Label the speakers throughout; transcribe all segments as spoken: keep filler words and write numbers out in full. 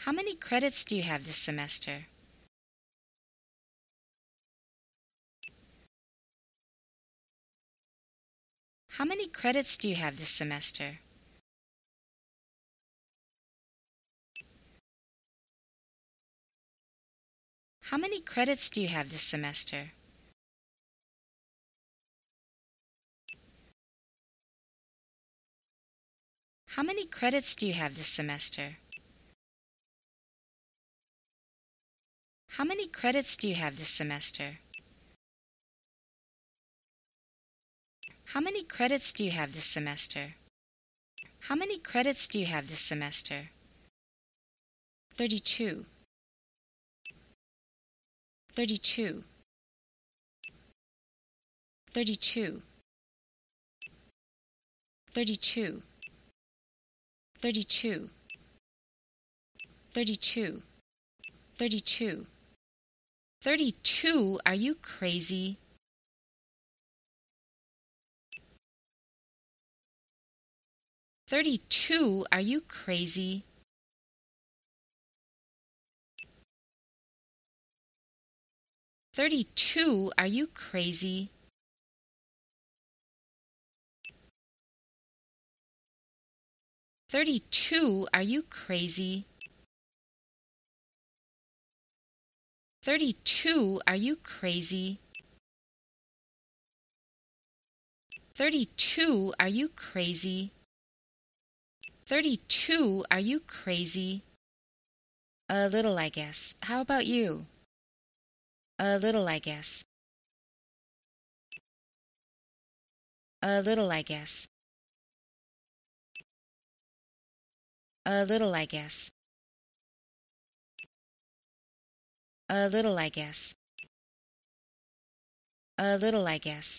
Speaker 1: How many credits do you have this semester? How many credits do you have this semester? How many credits do you have this semester? How many credits do you have this semester? How many credits do you have this semester? How many credits do you have this semester? How many credits do you have this semester? Thirty-two. Thirty-two. Thirty-two. Thirty-two. Thirty-two. Thirty-two. Thirty-two. Thirty-two? Are you crazy? Thirty-two? Are you crazy? Thirty-two? Are you crazy? Thirty-two? Are you crazy? Thirty-two? Are you crazy? Thirty-two? Are you crazy? Thirty-two? Are you crazy? A little, I guess. How about you? A little, I guess. A little, I guess. A little, I guess. A little, I guess. A little, I guess.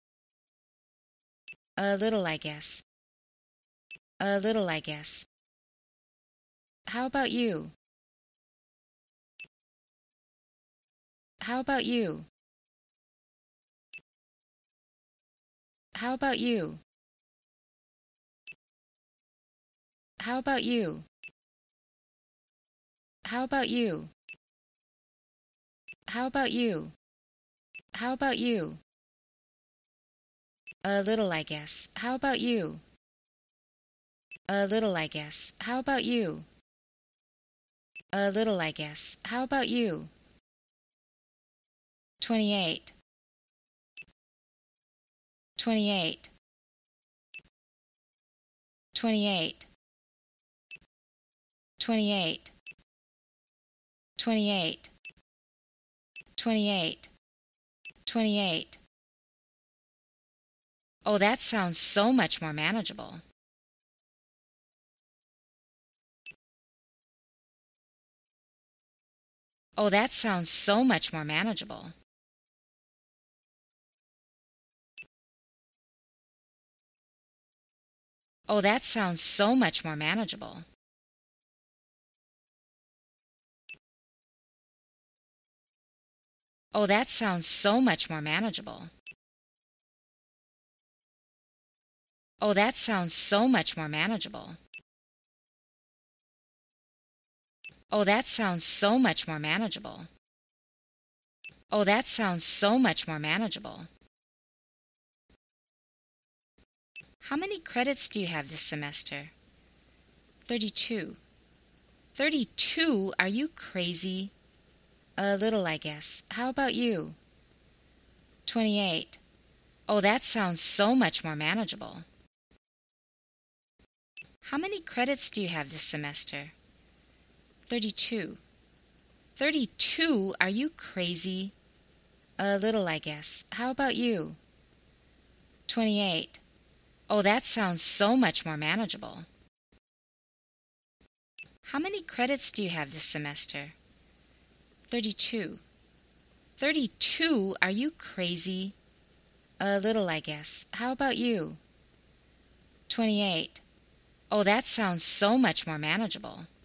Speaker 1: A little, I guess. A little, I guess. How about you? How about you? How about you? How about you? How about you? How about you? How about you? A little, I guess. How about you? A little, I guess. How about you? A little, I guess. How about you? Twenty-eight. Twenty-eight. Twenty-eight. Twenty-eight. Twenty-eight. Twenty-eight. Twenty-eight. Oh, that sounds so much more manageable. Oh, that sounds so much more manageable. Oh, that sounds so much more manageable. Oh, that sounds so much more manageable. Oh, that sounds so much more manageable. Oh, that sounds so much more manageable. Oh, that sounds so much more manageable. How many credits do you have this semester? Thirty-two. Thirty-two? Are you crazy? A little, I guess. How about you? Twenty-eight. Oh, that sounds so much more manageable. How many credits do you have this semester? Thirty-two. Thirty-two? Are you crazy? A little, I guess. How about you? Twenty-eight. Oh, that sounds so much more manageable. How many credits do you have this semester? Thirty-two. Thirty-two? Are you crazy? A little, I guess. How about you? Twenty-eight. Oh, that sounds so much more manageable.